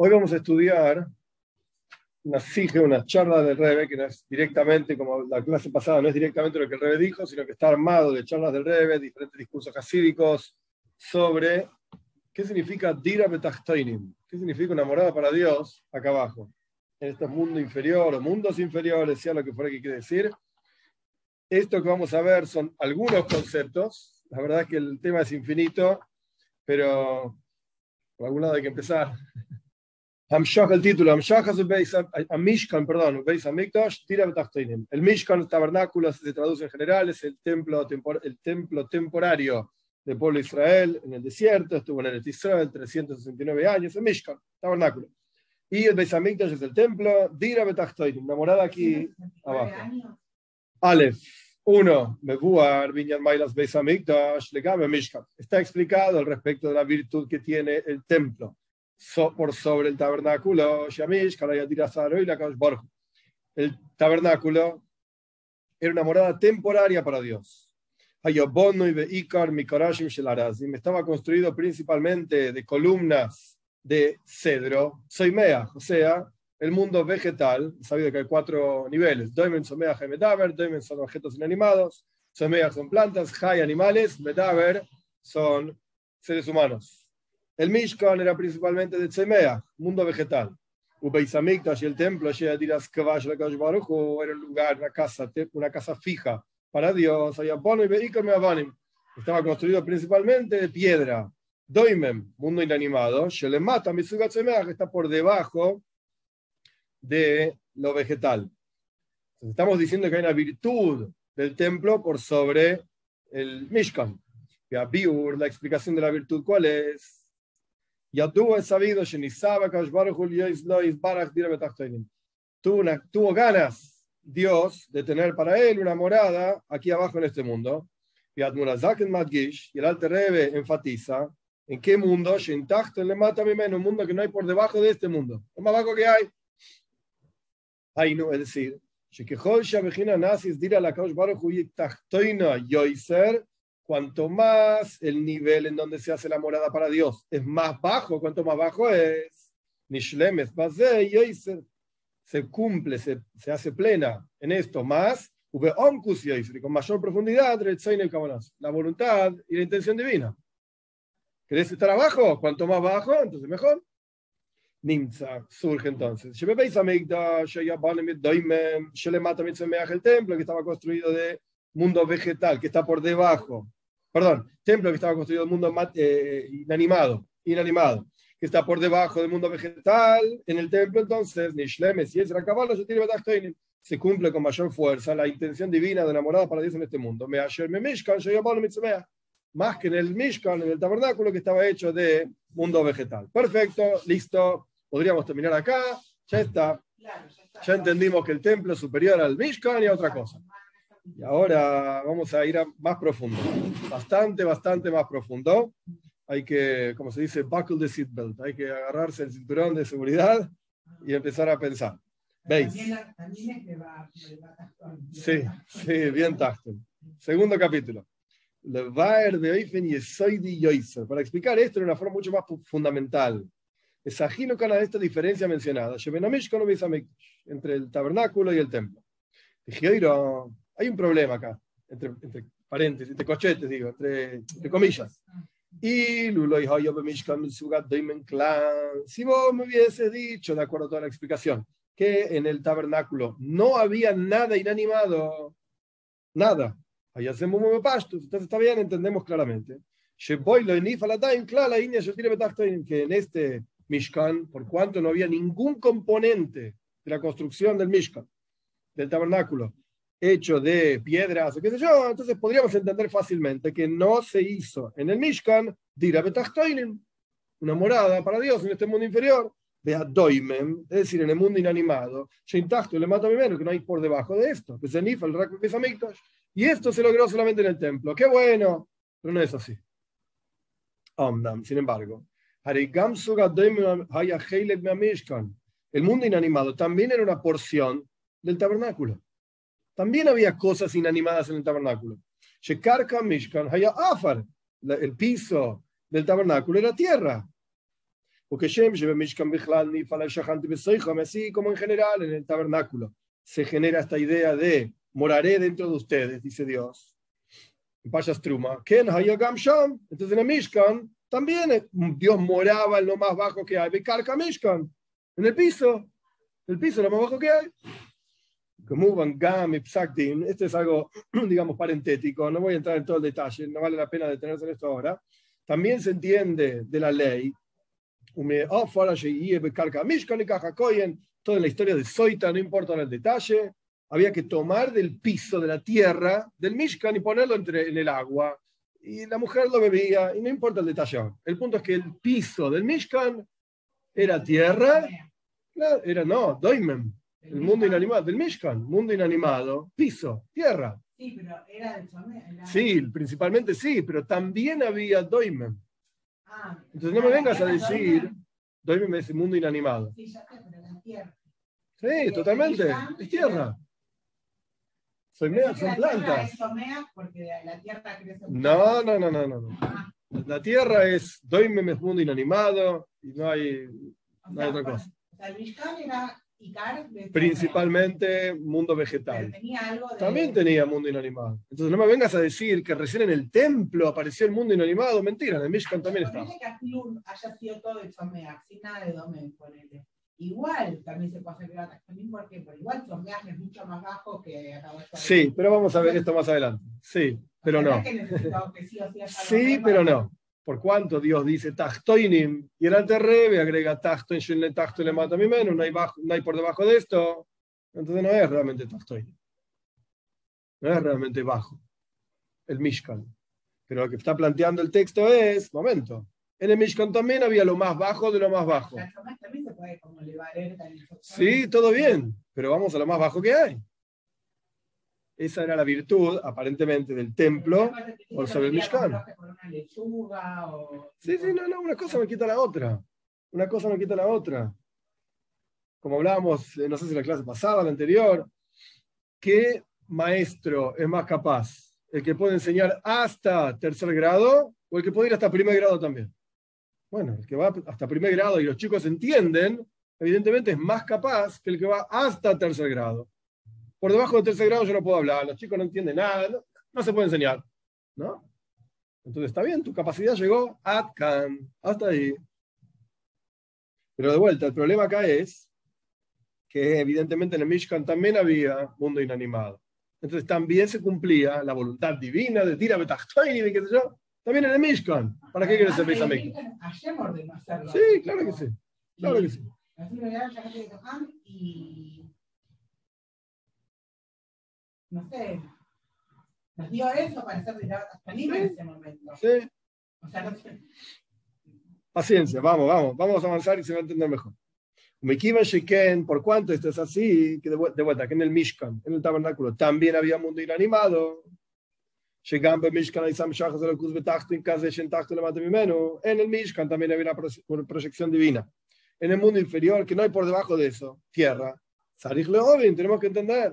Hoy vamos a estudiar una charla del Rebbe, que no es directamente, como la clase pasada, no es directamente lo que el Rebbe dijo, sino que está armado de charlas del Rebbe, diferentes discursos hasídicos sobre qué significa Dira Betachtoinim, qué significa una morada para Dios acá abajo, en este mundo inferior o mundos inferiores, sea lo que fuera que quiere decir. Esto que vamos a ver son algunos conceptos. La verdad es que el tema es infinito, pero por algún lado hay que empezar. El título, Mishkan, perdón, Beis Hamikdash, Dira Betachtoinim. El Mishkan, el tabernáculo, se traduce en general, es el templo temporario del pueblo de Israel en el desierto, estuvo en el Israel 369 años, el Mishkan, tabernáculo. Y el Beis Hamikdash es el templo, Dira Betachtoinim, una morada aquí abajo. Aleph, 1, Mevuar, Binyan Mailas Beis Hamikdash, Legame Mishkan. Está explicado al respecto de la virtud que tiene el templo. Por sobre el tabernáculo, el tabernáculo era una morada temporaria para Dios. Estaba construido principalmente de columnas de cedro, o sea, el mundo vegetal. Sabido que hay 4 niveles: Doimen, Someach y Medaber. Doimen son objetos inanimados, Someach son plantas, Hay animales, Medaber son seres humanos. El Mishkan era principalmente de Tzemeach, mundo vegetal. Beis Hamikdash y el templo era un lugar, una casa fija para Dios. Estaba construido principalmente de piedra. Doimem, mundo inanimado. Shelemata Misuga Tzemeach, está por debajo de lo vegetal. Entonces, estamos diciendo que hay una virtud del templo por sobre el Mishkan. La explicación de la virtud, ¿cuál es? Yadú es sabido, tuvo ganas Dios de tener para él una morada aquí abajo en este mundo. Y el Alter Rebbe enfatiza en qué mundo, un mundo que no hay por debajo de este mundo, lo más bajo que hay. Ahí no, es decir, cuanto más el nivel en donde se hace la morada para Dios es más bajo, cuanto más bajo es, se cumple, se hace plena en esto más, con mayor profundidad, la voluntad y la intención divina. ¿Querés estar abajo? Cuanto más bajo, entonces mejor. Nimza, surge entonces. El templo que estaba construido de mundo vegetal, que está por debajo. Perdón, templo que estaba construido del mundo inanimado, que está por debajo del mundo vegetal. En el templo, entonces, se cumple con mayor fuerza la intención divina de la morada para Dios en este mundo. Más que en el Mishkan, en el tabernáculo que estaba hecho de mundo vegetal. Perfecto, listo. Podríamos terminar acá. Ya está. Ya entendimos que el templo es superior al Mishkan y a otra cosa. Y ahora vamos a ir más profundo. Bastante más profundo. Hay que, como se dice, buckle the seatbelt. Hay que agarrarse el cinturón de seguridad y empezar a pensar. ¿Veis? Sí, bien Tachten. Segundo capítulo. Para explicar esto de una forma mucho más fundamental. Es ajeno a esta diferencia mencionada entre el tabernáculo y el templo. Hay un problema acá, entre paréntesis, entre cochetes, digo, entre comillas. Y si vos me hubieses dicho, de acuerdo a toda la explicación, que en el tabernáculo no había nada inanimado, nada. Ahí hacemos un pasto, entonces está bien, entendemos claramente. Que en este Mishkan, por cuanto no había ningún componente de la construcción del Mishkan, del tabernáculo, hecho de piedras o qué sé yo, entonces podríamos entender fácilmente que no se hizo en el Mishkan Dira Betachtoinim, una morada para Dios en este mundo inferior, es decir, en el mundo inanimado, que no hay por debajo de esto, y esto se logró solamente en el templo. ¡Qué bueno! Pero no es así. Sin embargo, el mundo inanimado también era una porción del tabernáculo. También había cosas inanimadas en el tabernáculo. El piso del tabernáculo era tierra. Porque así como en general en el tabernáculo se genera esta idea de moraré dentro de ustedes, dice Dios. En Pashas Truma, entonces en el Mishkan también Dios moraba en lo más bajo que hay, Bekarka Mishkan, en el piso es lo más bajo que hay. Como Van Gam y Psakdin, esto es algo, digamos, parentético, no voy a entrar en todo el detalle, no vale la pena detenerse en esto ahora. También se entiende de la ley, toda la historia de Soita, no importa el detalle, había que tomar del piso de la tierra del Mishkan y ponerlo en el agua. Y la mujer lo bebía, y no importa el detalle. El punto es que el piso del Mishkan era tierra, Doimem, el mundo inanimado, del Mishkan, mundo inanimado, piso, tierra. Sí, pero era del Tzomea. Sí, principalmente sí, pero también había Doimem. Entonces no me vengas a decir, Doimem es el mundo inanimado. Sí, ya sé, pero la tierra. Sí, totalmente, es tierra. Son plantas. Porque la tierra crece. No. La tierra es Doimem es mundo inanimado y no hay otra cosa. O sea, el Mishkan era Icar de principalmente mundo vegetal. Tenía algo de... También tenía mundo inanimado. Entonces no me vengas a decir que recién en el templo apareció el mundo inanimado. Mentira, en el Mishkan también estaba. Que Aklun haya sido todo de Tzomea, sin nada de Domen, ponele. Igual también se puede hacer que también porque igual Tzomea es mucho más bajo que acabó de... Sí, pero vamos a ver esto más adelante. Sí, pero no. Sí, pero no. Por cuanto Dios dice Tachtoinim y el Alter Rebbe agrega Tachtoin, Shinle Tachtoin le mata mi menos, no hay por debajo de esto, entonces no es realmente Tachtoinim. No es realmente bajo el Mishkan. Pero lo que está planteando el texto es, momento, en el Mishkan también había lo más bajo de lo más bajo. También se puede como elevar. Sí, todo bien, pero vamos a lo más bajo que hay. Esa era la virtud, aparentemente, del templo por sobre el Mishkan. Sí, no, una cosa no quita la otra. Una cosa no quita la otra. Como hablábamos, no sé si en la clase pasada, la anterior, ¿qué maestro es más capaz? ¿El que puede enseñar hasta tercer grado o el que puede ir hasta primer grado también? Bueno, el que va hasta primer grado y los chicos entienden, evidentemente es más capaz que el que va hasta tercer grado. Por debajo de tercer grado yo no puedo hablar, los chicos no entienden nada, no se puede enseñar, ¿no? Entonces está bien, tu capacidad llegó hasta ahí. Pero de vuelta, el problema acá es que evidentemente en el Mishkan también había mundo inanimado. Entonces también se cumplía la voluntad divina de Tira Betachtoinim y qué sé yo, también en el Mishkan. ¿Para qué quieres ser Beis Hamikdash? Sí, claro que sí. Claro que sí. No sé, nos dio eso para ser Betachtoinim en ese momento. Sí. O sea, no sé. Paciencia, vamos a avanzar y se va a entender mejor. Mekiva Sheken, por cuanto esto es así, que de vuelta, que en el Mishkan, en el tabernáculo, también había mundo inanimado. En el Mishkan también había una proyección divina. En el mundo inferior, que no hay por debajo de eso, tierra. Tenemos que entender.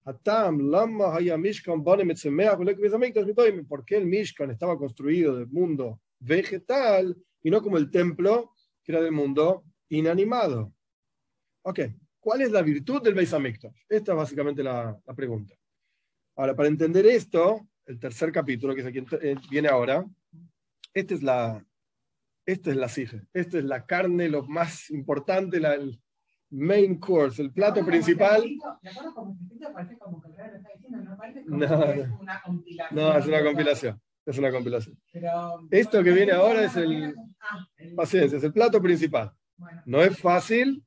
¿Por qué el Mishkan estaba construido del mundo vegetal y no como el templo, que era del mundo inanimado? Ok, ¿cuál es la virtud del Beis Hamikdash? Esta es básicamente la pregunta. Ahora, para entender esto, el tercer capítulo, que es aquí viene ahora, esta es la sige, esta es la carne, lo más importante, el main course, el plato principal. ¿De acuerdo como escrito? Parece como que el rey lo está diciendo, no parece como No, que es una compilación. No, es una compilación. Es una compilación. Pero, esto que viene ahora es paciencia, es el plato principal. Bueno. No es fácil,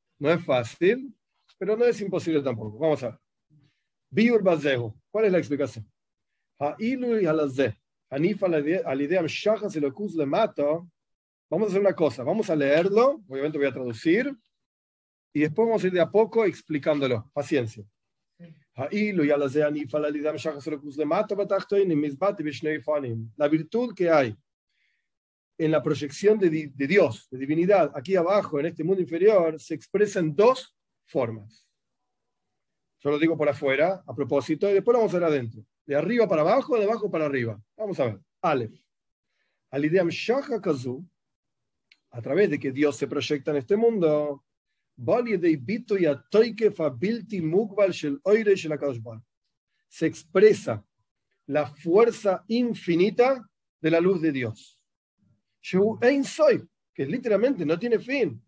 pero no es imposible tampoco. Vamos a ver. Biur Bazehu. ¿Cuál es la explicación? Ha'ilu y halazeh. Hanifa al idea shachas y locus le mato. Vamos a hacer una cosa. Vamos a leerlo. Obviamente voy a traducir. Y después vamos a ir de a poco explicándolo. Paciencia. Ha'ilu y halazeh hanifa al idea shachas y locus le mato. La virtud que hay en la proyección de Dios, de divinidad, aquí abajo, en este mundo inferior, se expresa en dos formas. Yo lo digo por afuera, a propósito, y después lo vamos a ver adentro. De arriba para abajo, de abajo para arriba. Vamos a ver. Aleph. Alideam Shacha Kazu, a través de que Dios se proyecta en este mundo, se expresa la fuerza infinita de la luz de Dios. Que literalmente no tiene fin.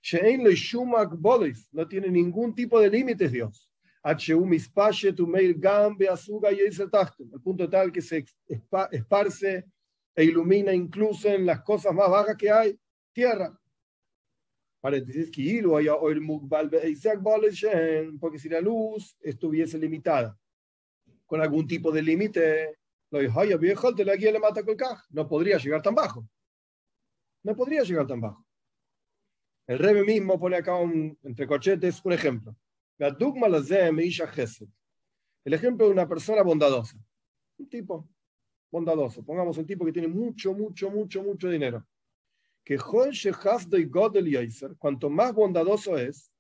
No tiene ningún tipo de límites Dios. Al punto tal que se esparce e ilumina incluso en las cosas más bajas que hay, tierra. Paréntesis, porque si la luz estuviese limitada con algún tipo de límite, no podría llegar tan bajo. No podría llegar tan bajo. El Rebbe mismo pone acá entre corchetes un ejemplo. El ejemplo de una persona bondadosa. Un tipo bondadoso. Pongamos un tipo que tiene mucho dinero. Que cuanto más bondadoso es,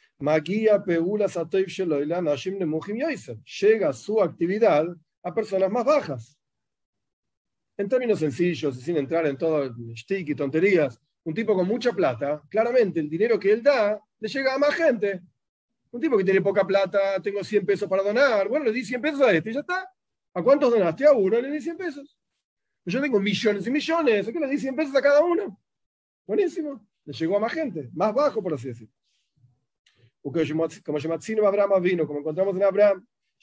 llega su actividad a personas más bajas. En términos sencillos y sin entrar en todo el shtick y tonterías, un tipo con mucha plata, claramente el dinero que él da le llega a más gente. Un tipo que tiene poca plata, tengo 100 pesos para donar, bueno, le di 100 pesos a este y ya está. ¿A cuántos donaste? A uno, le di 100 pesos. Yo tengo millones y millones, ¿a qué le di 100 pesos a cada uno? Buenísimo, le llegó a más gente, más bajo, por así decirlo. Como Shematzino Abraham vino, como encontramos en Abraham,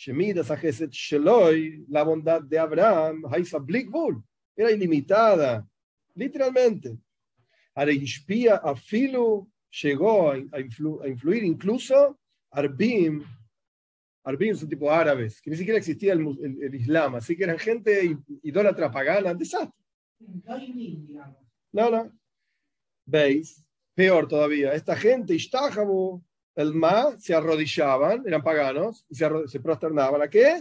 la bondad de Abraham, era ilimitada, literalmente. Llegó a influir incluso Arbim son tipo árabes, que ni siquiera existía el Islam, así que eran gente idólatra pagana, desastre. No. ¿Veis? Peor todavía, esta gente, Ishtahabu, el Ma, se arrodillaban, eran paganos, y se prosternaban. ¿A qué?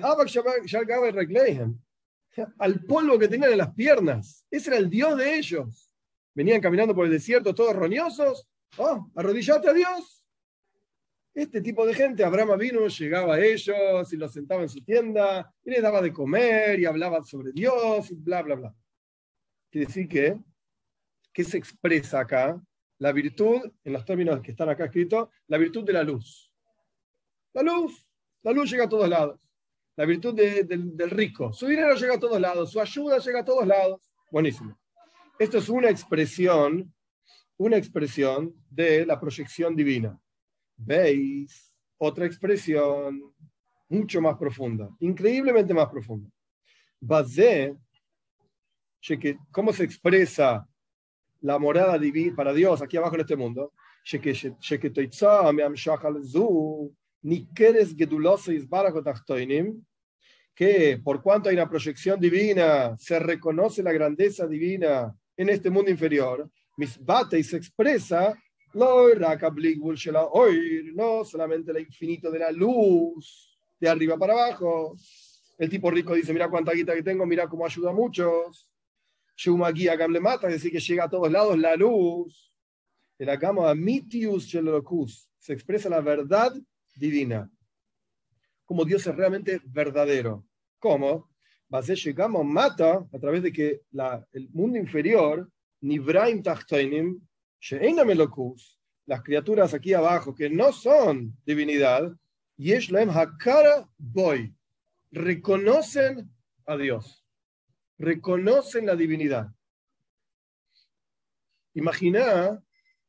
Al polvo que tenían en las piernas. Ese era el Dios de ellos. Venían caminando por el desierto todos roñosos. Oh, arrodillate a Dios. Este tipo de gente, Abraham vino, llegaba a ellos y los sentaba en su tienda y les daba de comer y hablaba sobre Dios y bla, bla, bla. Quiere decir que se expresa acá la virtud, en los términos que están acá escritos, la virtud de la luz. La luz llega a todos lados. La virtud del rico. Su dinero llega a todos lados, su ayuda llega a todos lados. Buenísimo. Esto es una expresión de la proyección divina. ¿Veis? Otra expresión mucho más profunda, increíblemente más profunda. ¿Cómo se expresa la morada divina para Dios aquí abajo en este mundo? Que por cuanto hay una proyección divina, se reconoce la grandeza divina en este mundo inferior, misbate y se expresa no solamente el infinito de la luz, de arriba para abajo. El tipo rico dice, mira cuánta guita que tengo, mira cómo ayuda a muchos. Shumagia Gamle mata, es decir, que llega a todos lados la luz. El agamo amitius shelokus, se expresa la verdad divina. Como Dios es realmente verdadero. ¿Cómo? Llegamos mata a través de que el mundo inferior, Nibraim Tachtoinim, las criaturas aquí abajo que no son divinidad, Yeshlaem Hakara Boy, reconocen a Dios, reconocen la divinidad. Imagina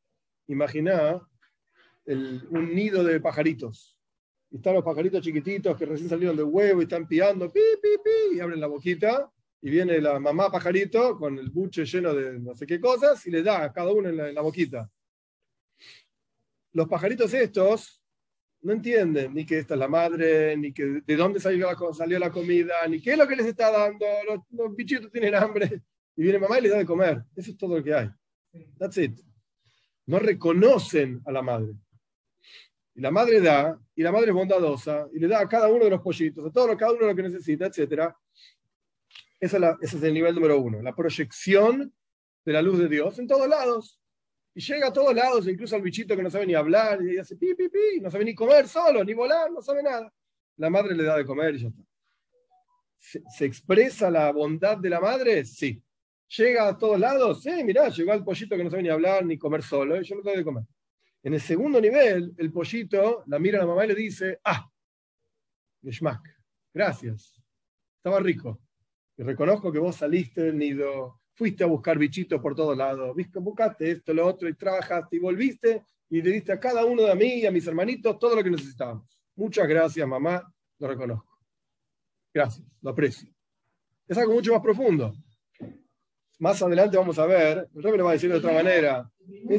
un nido de pajaritos. Y están los pajaritos chiquititos que recién salieron del huevo y están piando, pi, pi, pi, y abren la boquita. Y viene la mamá pajarito con el buche lleno de no sé qué cosas y le da a cada uno en la boquita. Los pajaritos estos no entienden ni que esta es la madre, ni que de dónde salió la comida, ni qué es lo que les está dando. Los bichitos tienen hambre y viene mamá y les da de comer. Eso es todo lo que hay. That's it. No reconocen a la madre. Y la madre da, y la madre es bondadosa, y le da a cada uno de los pollitos, a cada uno lo que necesita, etc. Ese es el nivel número 1, la proyección de la luz de Dios en todos lados. Y llega a todos lados, incluso al bichito que no sabe ni hablar, y hace pi, pi, pi, no sabe ni comer solo, ni volar, no sabe nada. La madre le da de comer y ya está. ¿Se expresa la bondad de la madre? Sí. ¿Llega a todos lados? Sí, mirá, llegó al pollito que no sabe ni hablar ni comer solo, yo no tengo que comer. En el segundo nivel, el pollito la mira a la mamá y le dice, Geschmack, gracias, estaba rico. Y reconozco que vos saliste del nido, fuiste a buscar bichitos por todos lados, buscaste esto, lo otro, y trabajaste, y volviste, y le diste a cada uno de mí y a mis hermanitos todo lo que necesitábamos. Muchas gracias, mamá, lo reconozco. Gracias, lo aprecio. Es algo mucho más profundo. Más adelante vamos a ver, el Rebbe lo va a decir de otra manera.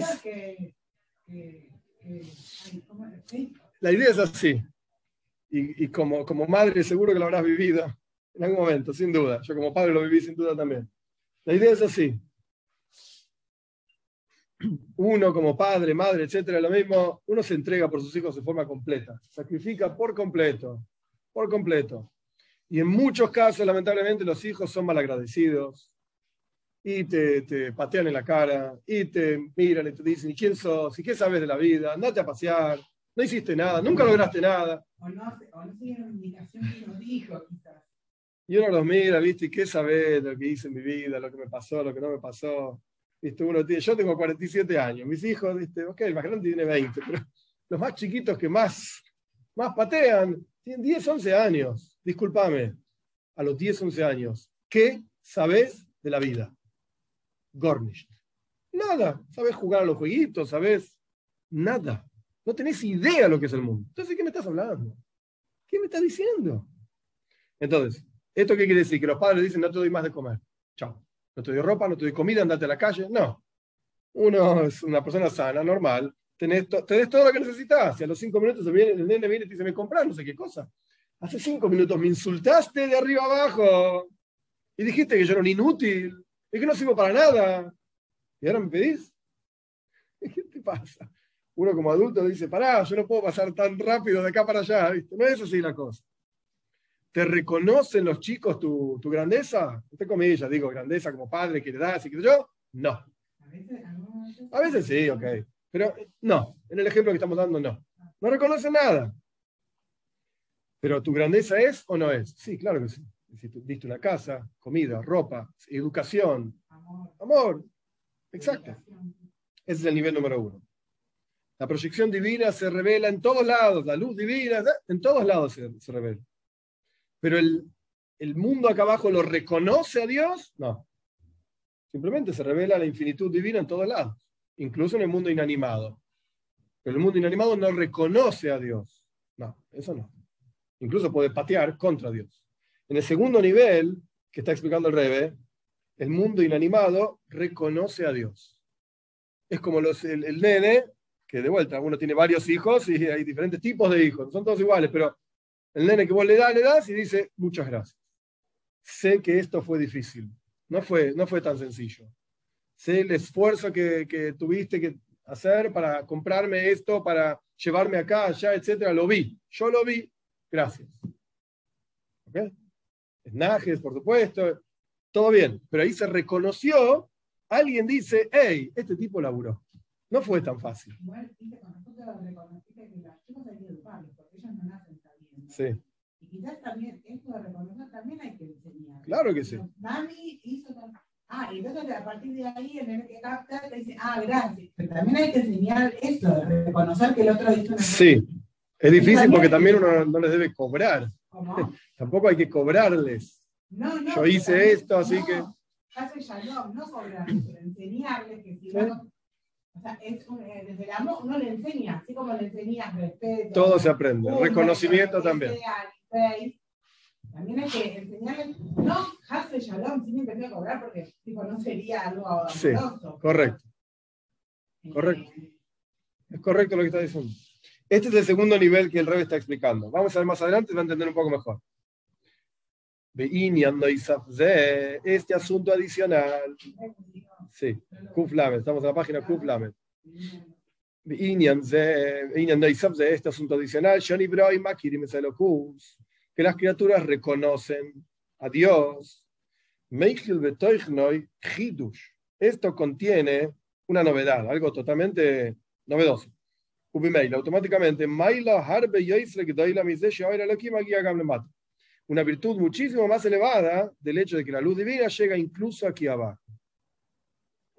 La idea es así. Y como madre seguro que lo habrás vivido en algún momento, sin duda. Yo como padre lo viví sin duda también. La idea es así. Uno como padre, madre, etcétera, lo mismo, uno se entrega por sus hijos de forma completa. Sacrifica por completo. Por completo. Y en muchos casos, lamentablemente, los hijos son malagradecidos. Y te patean en la cara, y te miran y te dicen, ¿y quién sos? ¿Y qué sabes de la vida? Andate a pasear, no hiciste nada, nunca lograste nada. O no siguen la indicación que nos dijo, quizás. Y uno los mira, ¿viste? ¿Y qué sabes de lo que hice en mi vida, lo que me pasó, lo que no me pasó? ¿Viste? Yo tengo 47 años, mis hijos, ¿viste? Ok, el más grande tiene 20, pero los más chiquitos que más patean tienen 10, 11 años. Discúlpame, a los 10, 11 años, ¿qué sabes de la vida? Gornish. Nada. ¿Sabes jugar a los jueguitos? ¿Sabes? Nada. No tenés idea de lo que es el mundo. Entonces, ¿qué me estás hablando? ¿Qué me estás diciendo? Entonces, ¿esto qué quiere decir? Que los padres dicen, no te doy más de comer. Chao. No te doy ropa, no te doy comida, andate a la calle. No. Uno es una persona sana, normal. Tenés todo lo que necesitas. Y a los 5 minutos el nene viene y te dice, me compras no sé qué cosa. Hace 5 minutos me insultaste de arriba abajo. Y dijiste que yo era un inútil. Y que no sirvo para nada. ¿Y ahora me pedís? ¿Qué te pasa? Uno como adulto dice, pará, yo no puedo pasar tan rápido de acá para allá. ¿Viste? No es así la cosa. ¿Te reconocen los chicos tu grandeza? Entre comillas, digo, grandeza como padre, que le das y que yo. No. A veces sí, ok. Pero no. En el ejemplo que estamos dando, no. No reconocen nada. Pero ¿tu grandeza es o no es? Sí, claro que sí. Si tú diste una casa, comida, ropa, educación, amor. Exacto. Ese es el nivel número 1. La proyección divina se revela en todos lados, la luz divina, en todos lados se revela. Pero el mundo acá abajo lo reconoce a Dios, no. Simplemente se revela la infinitud divina en todos lados, incluso en el mundo inanimado. Pero el mundo inanimado no reconoce a Dios. No, eso no. Incluso puede patear contra Dios. En el segundo nivel, que está explicando el Rebbe, el mundo inanimado reconoce a Dios. Es como el nene, que de vuelta, uno tiene varios hijos y hay diferentes tipos de hijos, no son todos iguales, pero el nene que vos le das y dice, muchas gracias. Sé que esto fue difícil, no fue tan sencillo. Sé el esfuerzo que tuviste que hacer para comprarme esto, para llevarme acá, allá, etcétera, lo vi. Yo lo vi, gracias. ¿Ok? Najes, por supuesto, todo bien, pero ahí se reconoció, alguien dice, hey, este tipo laburó. No fue tan fácil. Igual, con nosotros reconociste que los chicos hay que educarlos, porque ellos no nacen sabiendo. Sí. Y quizás también, esto de reconocer también hay que enseñar. Claro que sí. Mami hizo tal. Y entonces a partir de ahí, el nene que capta te dice, gracias. Pero también hay que enseñar eso, de reconocer que el otro hizo una cosa. Sí. Es difícil porque también uno no les debe cobrar. ¿Cómo? Tampoco hay que cobrarles. No, yo hice esto, así que... Hace shalom, no cobrarles, pero enseñarles que si uno... O sea, desde el amor uno le enseña, así como le enseñas respeto. Todo se aprende, reconocimiento también. También hay que enseñarles, no, hace shalom sin empezar a cobrar porque tipo, no sería algo amoroso. Sí, correcto. Correcto. Es correcto lo que está diciendo. Este es el segundo nivel que el Rebbe está explicando. Vamos a ver más adelante y va a entender un poco mejor. Este asunto adicional. Sí, Kuf Lamed, estamos en la página Kuf Lamed. Este asunto adicional, que las criaturas reconocen a Dios. Esto contiene una novedad, algo totalmente novedoso. Automáticamente, una virtud muchísimo más elevada del hecho de que la luz divina llega incluso aquí abajo.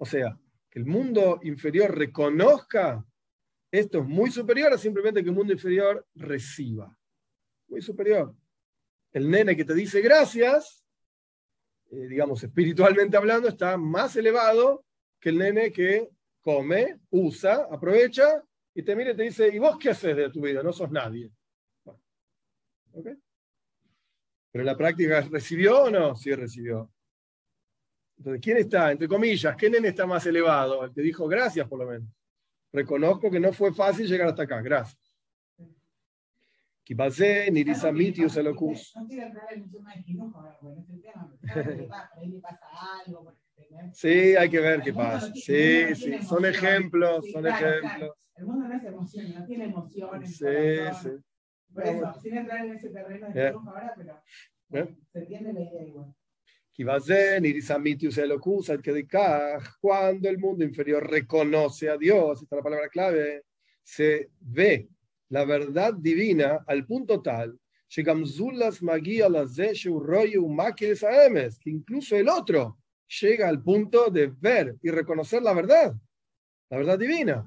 O sea, que el mundo inferior reconozca esto es muy superior a simplemente que el mundo inferior reciba. Muy superior. El nene que te dice gracias, digamos espiritualmente hablando, está más elevado que el nene que come, usa, aprovecha y te mira y te dice, ¿y vos qué haces de tu vida? No sos nadie. Bueno, ¿okay? Pero en la práctica, ¿recibió o no? Sí, recibió. Entonces, ¿quién está, entre comillas, qué nene está más elevado? El que dijo gracias, por lo menos. Reconozco que no fue fácil llegar hasta acá. Gracias. Kibazé, Nirisamitius, Elokus. No quiero entrar en un tema de quinujo, bueno, es el tema, pero por ahí le pasa algo. Sí, hay que ver qué pasa. Sí, sí, son ejemplos, son ejemplos. Claro. El mundo no es emociones, no tiene emociones. Sí, sí. Por eso, sin entrar en ese terreno de quinujo ahora, pero bueno, se entiende la idea igual. Cuando el mundo inferior reconoce a Dios, esta es la palabra clave, se ve la verdad divina al punto tal que incluso el otro llega al punto de ver y reconocer la verdad divina.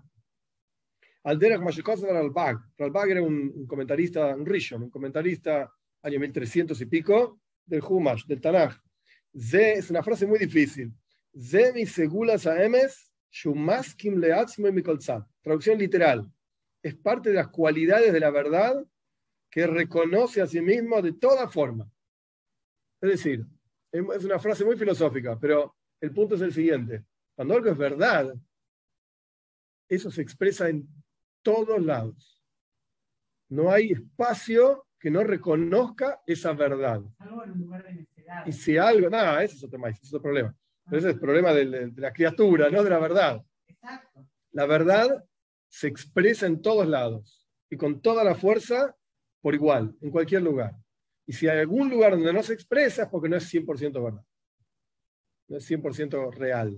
Ralbag era un comentarista, un Rishon, un comentarista año 1300 y pico del Humash, del Tanaj. Es una frase muy difícil. Traducción literal. Es parte de las cualidades de la verdad que reconoce a sí mismo de toda forma. Es decir, es una frase muy filosófica, pero el punto es el siguiente. Cuando algo es verdad, eso se expresa en todos lados. No hay espacio que no reconozca esa verdad. Algo en un lugar de necesidad. Y si algo, nada, ese es otro maíz, ese es otro problema. Pero ese es el problema de la criatura, no de la verdad. Exacto. La verdad se expresa en todos lados y con toda la fuerza por igual, en cualquier lugar. Y si hay algún lugar donde no se expresa es porque no es 100% verdad. No es 100% real.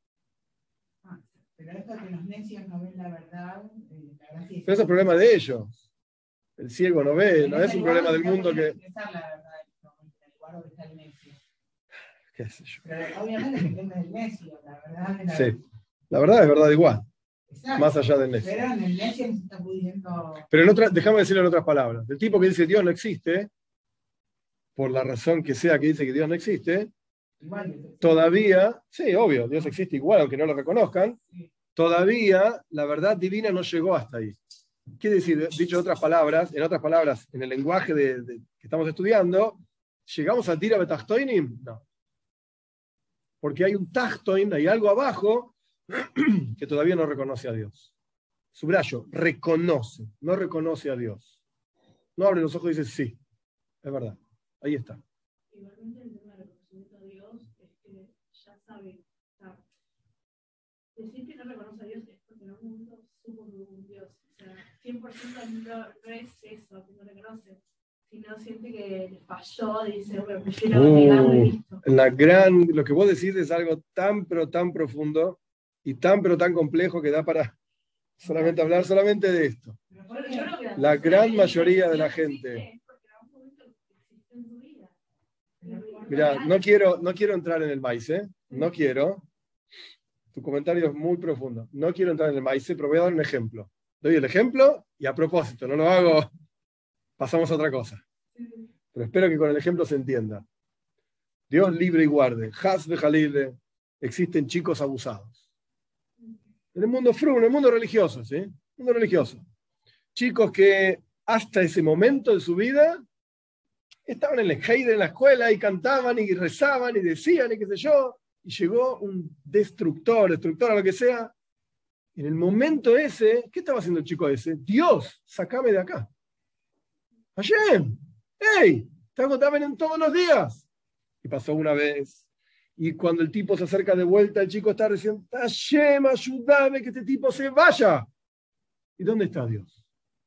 Pero esto que los necios no ven la verdad, la verdad sí Pero ese es el problema de ellos. El ciego no ve, no es un problema del mundo que... La verdad, el lugar donde está el necio. ¿Qué sé yo? Pero obviamente depende del necio, la verdad. Sí, la verdad es verdad igual. Exacto. Más allá del necio. Pero en el necio no se está pudiendo... Pero déjame decirlo en otras palabras. El tipo que dice Dios no existe, por la razón que sea que dice que Dios no existe, todavía, sí, obvio, Dios existe igual, aunque no lo reconozcan, todavía la verdad divina no llegó hasta ahí. Quiere decir, dicho en otras palabras, en el lenguaje que estamos estudiando, ¿llegamos al Tira Betachtoinim? No. Porque hay un Tachtoin, hay algo abajo que todavía no reconoce a Dios. Subrayo, reconoce, no reconoce a Dios. No abre los ojos y dice, sí, es verdad, ahí está. Igualmente el tema del reconocimiento a Dios es que ya sabe, o sea, decir que no reconoce a Dios es porque en algún momento supo que hubo un Dios. O sea, 100% no es eso, que no reconoce, sino siente que le falló, dice, bueno, prefiero negarlo y listo. Lo que vos decís es algo tan pero tan profundo y tan pero tan complejo que da para solamente hablar solamente de esto. La gran mayoría de la gente. Mirá, no quiero entrar en el maíz, ¿eh? No quiero. Tu comentario es muy profundo. No quiero entrar en el maíz, pero voy a dar un ejemplo. Doy el ejemplo y a propósito, no lo hago, pasamos a otra cosa. Pero espero que con el ejemplo se entienda. Dios libre y guarde. Has Bejalile, existen chicos abusados. En el mundo fru, en el mundo religioso, ¿sí? Mundo religioso. Chicos que hasta ese momento de su vida estaban en el Heider, en la escuela, y cantaban y rezaban y decían y qué sé yo, y llegó un destructora, lo que sea. En el momento ese, ¿qué estaba haciendo el chico ese? Dios, sacame de acá. Hashem, hey, te ven todos los días. Y pasó una vez. Y cuando el tipo se acerca de vuelta, el chico está diciendo, Hashem, ayúdame que este tipo se vaya. ¿Y dónde está Dios?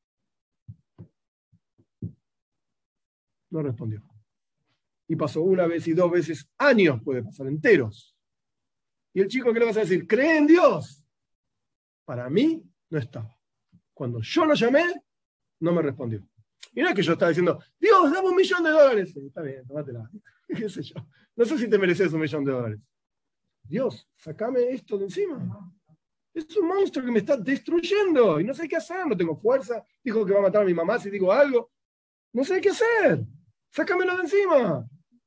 No respondió. Y pasó una vez y dos veces, años puede pasar, enteros. Y el chico, ¿qué le vas a decir? ¿Cree en Dios? Para mí, no estaba. Cuando yo lo llamé, no me respondió. Y no es que yo estaba diciendo, Dios, dame $1.000.000. Sí, está bien, tomátela. ¿Qué sé yo? No sé si te mereces $1.000.000. Dios, sacame esto de encima. Es un monstruo que me está destruyendo y no sé qué hacer, no tengo fuerza. Dijo que va a matar a mi mamá si digo algo. No sé qué hacer. Sácamelo de encima.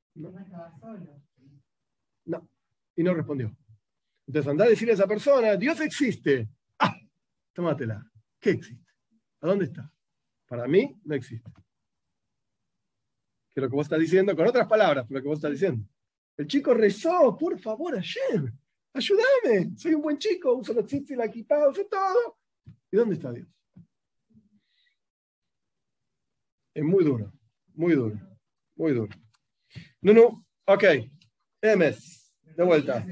No. Y no respondió. Entonces andá a decirle a esa persona, Dios existe. ¡Ah! Tómatela. ¿Qué existe? ¿A dónde está? Para mí no existe. Que lo que vos estás diciendo, con otras palabras, lo que vos estás diciendo. El chico rezó, por favor, ayer. Ayúdame. Soy un buen chico, uso los tzitzis, la equipada, uso todo. ¿Y dónde está Dios? Es muy duro. Muy duro. Muy duro. No. Ok. MS. De vuelta.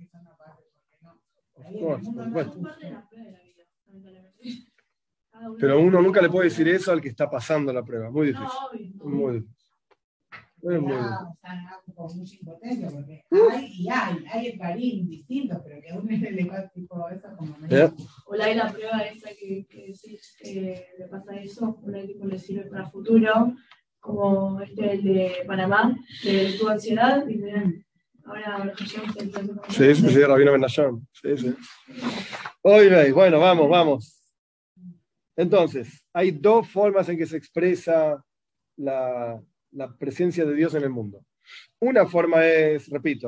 Pero uno nunca le puede decir eso al que está pasando la prueba. Muy difícil. Muy difícil. Es muy difícil. Con mucha impotencia, porque hay escarín distintos, pero que uno es el tipo eso como medio. Hola, hay la prueba esa que decís que le pasa eso, una tipo le sirve para futuro, como el de Panamá, que tuvo ansiedad y miren, ahora Sí, Rabino Ben Nashon. Sí. Oye, bueno, vamos. Entonces, hay dos formas en que se expresa la presencia de Dios en el mundo. Una forma es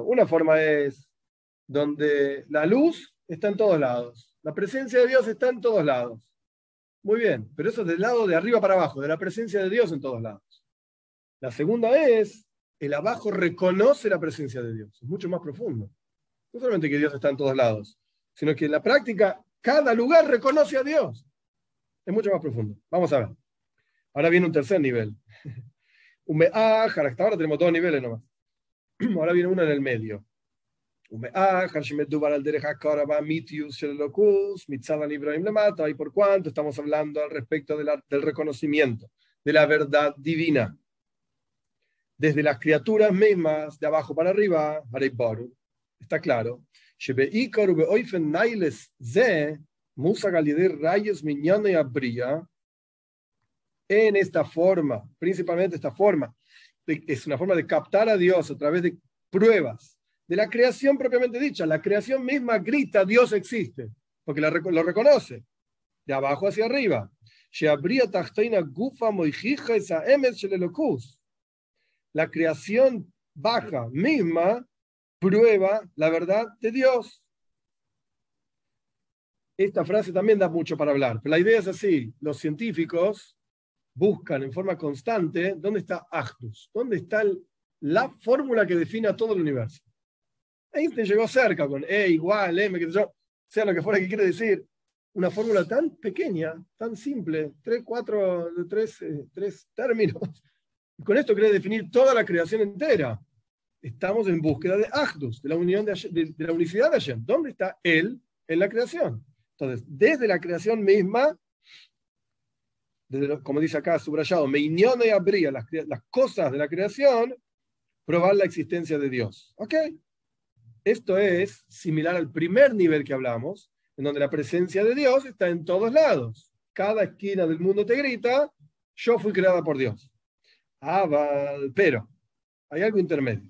donde la luz está en todos lados. La presencia de Dios está en todos lados. Muy bien, pero eso es del lado de arriba para abajo, de la presencia de Dios en todos lados. La segunda es, el abajo reconoce la presencia de Dios. Es mucho más profundo. No solamente que Dios está en todos lados, sino que en la práctica, cada lugar reconoce a Dios. Es mucho más profundo. Vamos a ver. Ahora viene un tercer nivel. Hasta ahora tenemos dos niveles nomás. Ahora viene uno en el medio. Y por cuanto estamos hablando al respecto del reconocimiento de la verdad divina desde las criaturas mismas de abajo para arriba, está claro. En esta forma, principalmente esta forma, es una forma de captar a Dios a través de pruebas de la creación propiamente dicha. La creación misma grita, Dios existe, porque lo reconoce, de abajo hacia arriba. La creación baja misma prueba la verdad de Dios. Esta frase también da mucho para hablar, pero la idea es así. Los científicos buscan en forma constante dónde está Achdus, dónde está la fórmula que define a todo el universo. Einstein llegó cerca con E igual, M, que yo, sea lo que fuera que quiere decir, una fórmula tan pequeña, tan simple, tres términos. Y con esto quiere definir toda la creación entera. Estamos en búsqueda de Achdus, de la unión de la unicidad de Hashem. ¿Dónde está Él en la creación? Entonces, desde la creación misma, como dice acá subrayado, Meinyone y Abría, las cosas de la creación, probar la existencia de Dios. ¿Ok? Esto es similar al primer nivel que hablamos, en donde la presencia de Dios está en todos lados. Cada esquina del mundo te grita, yo fui creada por Dios. Pero hay algo intermedio.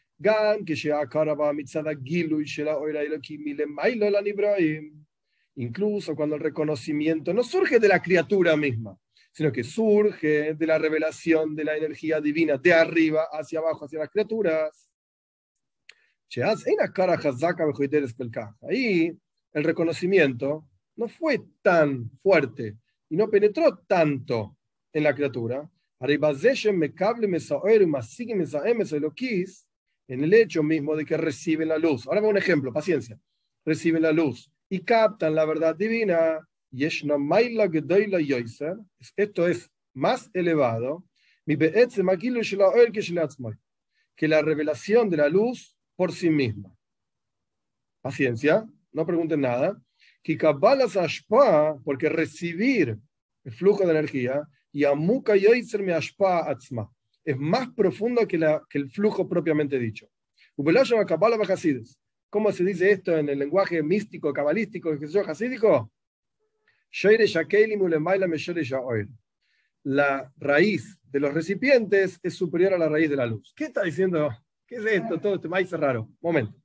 Incluso cuando el reconocimiento no surge de la criatura misma, sino que surge de la revelación de la energía divina de arriba hacia abajo, hacia las criaturas. Ahí el reconocimiento no fue tan fuerte y no penetró tanto en la criatura. En el hecho mismo de que reciben la luz. Ahora va un ejemplo, paciencia. Reciben la luz y captan la verdad divina. Esto es más elevado que la revelación de la luz por sí misma. Paciencia, no pregunten nada. Porque recibir el flujo de energía y amuka yoitzer me ashpa atzma es más profundo que el flujo propiamente dicho. ¿Cómo se dice esto en el lenguaje místico, cabalístico, hasídico? La raíz de los recipientes es superior a la raíz de la luz. ¿Qué está diciendo? ¿Qué es esto? Todo este maíz raro. Momento.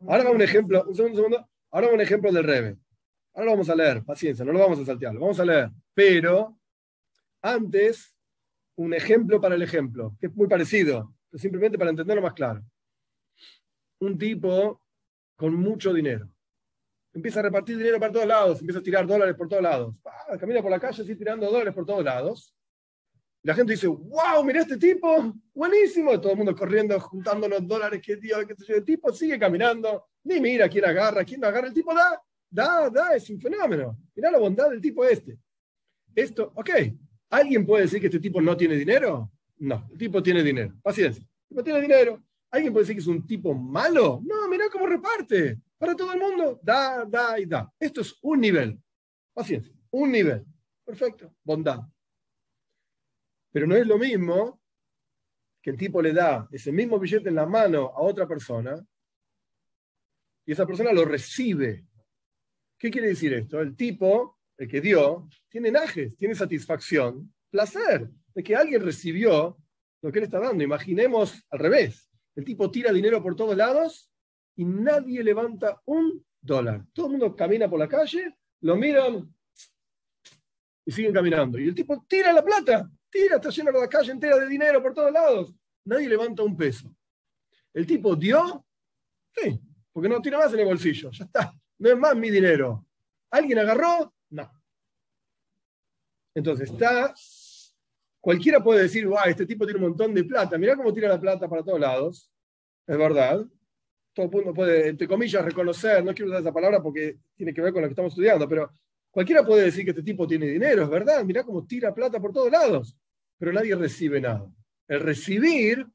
Ahora va un ejemplo, un segundo. Ahora va un ejemplo del Rebe. Ahora lo vamos a leer, paciencia, no lo vamos a saltear, lo vamos a leer. Pero antes, un ejemplo para el ejemplo, que es muy parecido, pero simplemente para entenderlo más claro. Un tipo con mucho dinero. Empieza a repartir dinero para todos lados, empieza a tirar dólares por todos lados. Camina por la calle así tirando dólares por todos lados. Y la gente dice, wow, mira este tipo, buenísimo. Todo el mundo corriendo, juntando los dólares, qué tío, qué sé yo. El tipo sigue caminando, ni mira quién agarra, quién no agarra. El tipo da, es un fenómeno. Mirá la bondad del tipo este. Esto, ok. ¿Alguien puede decir que este tipo no tiene dinero? No, el tipo tiene dinero. Paciencia. El tipo tiene dinero. ¿Alguien puede decir que es un tipo malo? No, mirá cómo reparte. Para todo el mundo, da y da. Esto es un nivel. Paciencia, un nivel. Perfecto, bondad. Pero no es lo mismo que el tipo le da ese mismo billete en la mano a otra persona y esa persona lo recibe. ¿Qué quiere decir esto? El tipo, el que dio, tiene enajes, tiene satisfacción, placer de que alguien recibió lo que él está dando. Imaginemos al revés. El tipo tira dinero por todos lados y nadie levanta $1. Todo el mundo camina por la calle, lo miran y siguen caminando. Y el tipo tira la plata, está llena la calle entera de dinero por todos lados. Nadie levanta un peso. ¿El tipo dio? Sí, porque no tiene más en el bolsillo. Ya está, no es más mi dinero. ¿Alguien agarró? No. Entonces cualquiera puede decir, wow, este tipo tiene un montón de plata. Mirá cómo tira la plata para todos lados. Es verdad. Todo el mundo puede, entre comillas, reconocer, no quiero usar esa palabra porque tiene que ver con lo que estamos estudiando, pero cualquiera puede decir que este tipo tiene dinero, es verdad, mirá cómo tira plata por todos lados, pero nadie recibe nada. El recibir,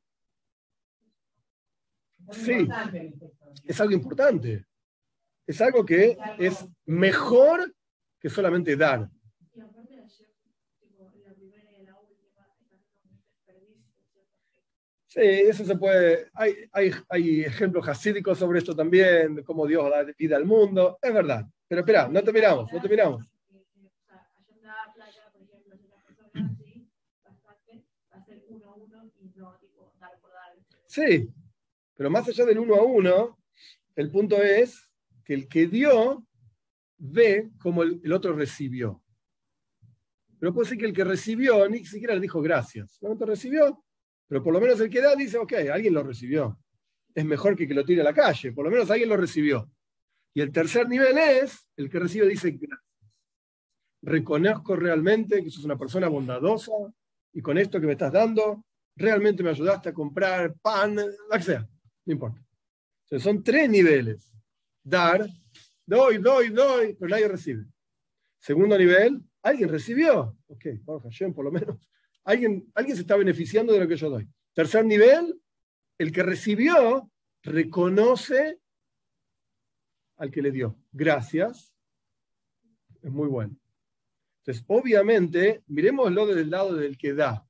sí, es algo importante. Es algo que es mejor que solamente dar. Y aparte de ayer, tipo, la primera y la última, están como un desperdicio. Sí, eso se puede. Hay ejemplos jasídicos sobre esto también, de cómo Dios da vida al mundo. Es verdad. Pero espera, no terminamos. O sea, ayer da plata, por ejemplo, si una persona así, bastante, va a ser 1 a 1 y no, tipo, dar por dar. Sí, pero más allá del 1 a 1, el punto es que el que dio ve cómo el otro recibió. Pero puede ser que el que recibió ni siquiera le dijo gracias. Solamente recibió, pero por lo menos el que da dice, ok, alguien lo recibió. Es mejor que lo tire a la calle, por lo menos alguien lo recibió. Y el tercer nivel es, el que recibe dice, gracias. Reconozco realmente que sos una persona bondadosa y con esto que me estás dando, realmente me ayudaste a comprar pan, lo que sea, no importa. Entonces, son 3 niveles. Dar, doy, pero nadie recibe. Segundo nivel, alguien recibió. Ok, Baruch Hashem, por lo menos. Alguien se está beneficiando de lo que yo doy. Tercer nivel, el que recibió reconoce al que le dio. Gracias. Es muy bueno. Entonces, obviamente, miremoslo desde el lado del que da.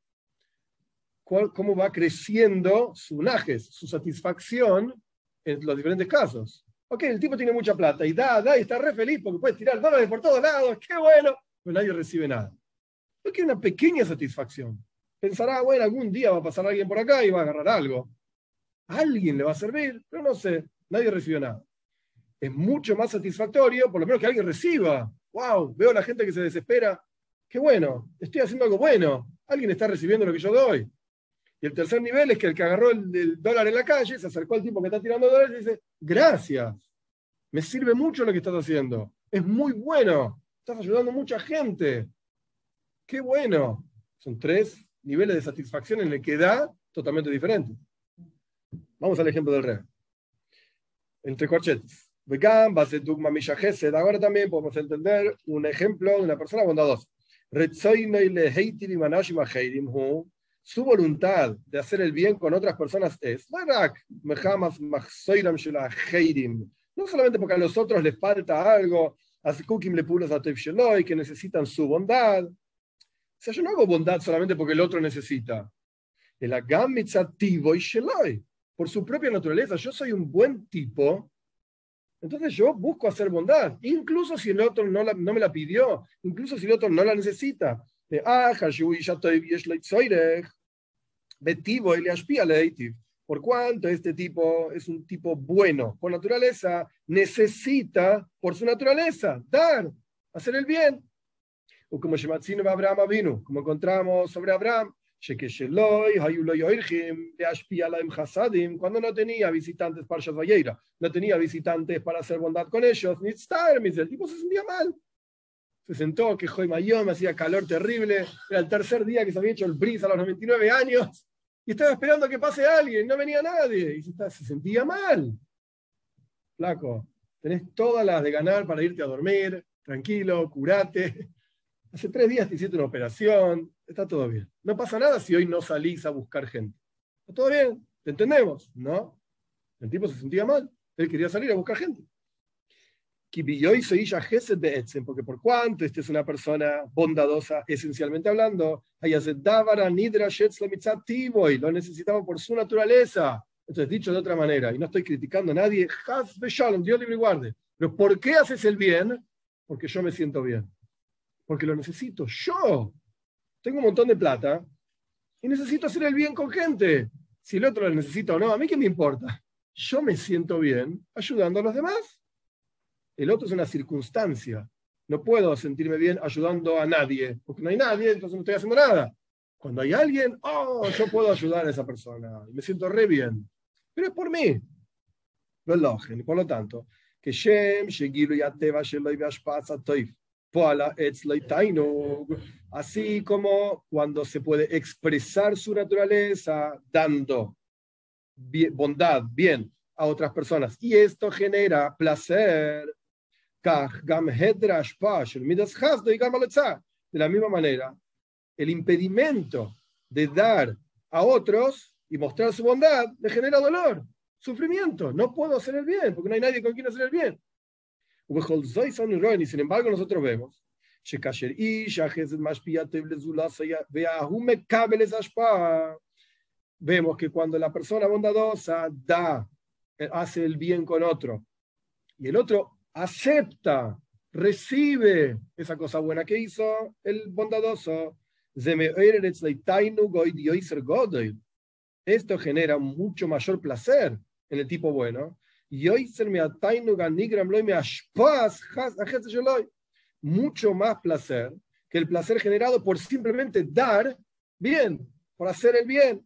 Cómo va creciendo su najes, su satisfacción en los diferentes casos. Ok, el tipo tiene mucha plata y da y está re feliz porque puede tirar dólares por todos lados, qué bueno, pero nadie recibe nada. No quiere una pequeña satisfacción. Pensará, bueno, algún día va a pasar alguien por acá y va a agarrar algo. A alguien le va a servir, pero no sé, nadie recibió nada. Es mucho más satisfactorio, por lo menos que alguien reciba. Wow, veo a la gente que se desespera. Qué bueno, estoy haciendo algo bueno. Alguien está recibiendo lo que yo doy. Y el tercer nivel es que el que agarró el dólar en la calle se acercó al tipo que está tirando dólares y dice, gracias, me sirve mucho lo que estás haciendo. Es muy bueno, estás ayudando a mucha gente. Qué bueno. Son 3 niveles de satisfacción en el que da totalmente diferentes. Vamos al ejemplo del rey. Entre corchetes. Ahora también podemos entender un ejemplo de una persona bondadosa. Su voluntad de hacer el bien con otras personas es no solamente porque a los otros les falta algo, que necesitan su bondad. O sea, yo no hago bondad solamente porque el otro necesita. Por su propia naturaleza, yo soy un buen tipo, entonces yo busco hacer bondad, incluso si el otro no me la pidió, incluso si el otro no la necesita. por cuanto este tipo es un tipo bueno por naturaleza, necesita por su naturaleza dar, hacer el bien. O como Abraham vino, como encontramos sobre Abraham, cuando no tenía visitantes para Shadvayeira, no tenía visitantes para hacer bondad con ellos, el tipo se sentía mal. Se sentó, quejó y mayó, me hacía calor terrible, era el tercer día que se había hecho el bris a los 99 años, y estaba esperando que pase alguien, no venía nadie, y se sentía mal. Flaco, tenés todas las de ganar para irte a dormir, tranquilo, curate. Hace 3 días te hiciste una operación, está todo bien. No pasa nada si hoy no salís a buscar gente. Está todo bien, ¿te entendemos? No, el tipo se sentía mal, él quería salir a buscar gente. Porque por cuanto esta es una persona bondadosa, esencialmente hablando, lo necesitaba por su naturaleza. Entonces, dicho de otra manera, y no estoy criticando a nadie, Dios libre y guarde. Pero ¿por qué haces el bien? Porque yo me siento bien. Porque lo necesito. Yo tengo un montón de plata y necesito hacer el bien con gente. Si el otro lo necesita o no, ¿a mí qué me importa? Yo me siento bien ayudando a los demás. El otro es una circunstancia. No puedo sentirme bien ayudando a nadie, porque no hay nadie, entonces no estoy haciendo nada. Cuando hay alguien, yo puedo ayudar a esa persona. Y me siento re bien. Pero es por mí. No es lógico. Por lo tanto, que así como cuando se puede expresar su naturaleza dando bondad, bien a otras personas, y esto genera placer. De la misma manera, el impedimento de dar a otros y mostrar su bondad le genera dolor, sufrimiento. No puedo hacer el bien porque no hay nadie con quien hacer el bien. Y sin embargo, nosotros vemos vemos que cuando la persona bondadosa hace el bien con otro y el otro acepta, recibe esa cosa buena que hizo el bondadoso, esto genera mucho mayor placer en el tipo bueno. Mucho más placer que el placer generado por simplemente dar bien, por hacer el bien.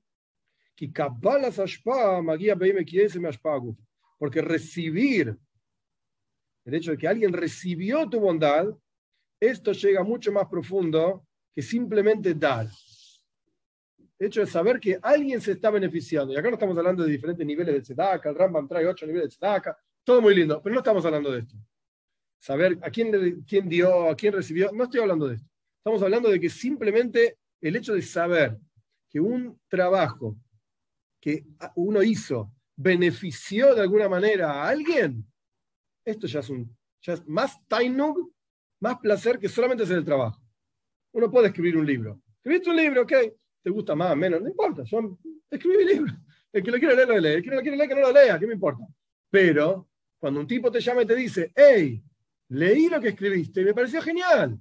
Porque recibir, el hecho de que alguien recibió tu bondad, esto llega mucho más profundo que simplemente dar. El hecho de saber que alguien se está beneficiando, y acá no estamos hablando de diferentes niveles de tzedaka, el Rambam trae 8 niveles de tzedaka, todo muy lindo, pero no estamos hablando de esto. Saber a quién dio, a quién recibió, no estoy hablando de esto. Estamos hablando de que simplemente el hecho de saber que un trabajo que uno hizo benefició de alguna manera a alguien, esto ya es más tainug, más placer que solamente hacer el trabajo. Uno puede escribir un libro. Escribiste un libro, ok, te gusta más, menos, no importa, yo escribí mi libro. El que lo quiere leer, lo lee. El que no lo quiere leer, que no lo lea, ¿qué me importa? Pero cuando un tipo te llama y te dice, hey, leí lo que escribiste y me pareció genial.